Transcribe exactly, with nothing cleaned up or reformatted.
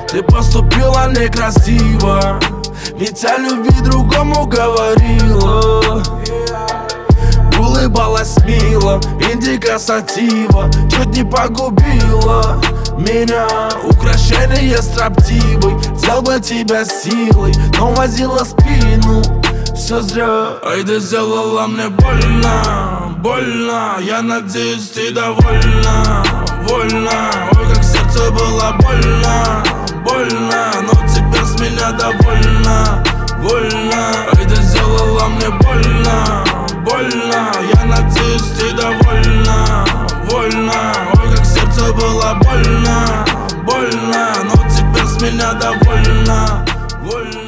Ты поступила некрасиво, ведь о любви другому говорила. Улыбалась мило, индиго сатива, чуть не погубила меня. Украшение строптивой, взял бы тебя силой, но возила спину, все зря. Ай, ты сделала мне больно, больно. Я надеюсь, ты довольна, вольна. Ой, как сердце было больно, больно. Но теперь с меня довольна, вольна. Ай, ты сделала мне больно, больно. Я надеюсь, ты довольна, вольна. Ой, как сердце было больно, больно. Но теперь с меня довольна, вольна.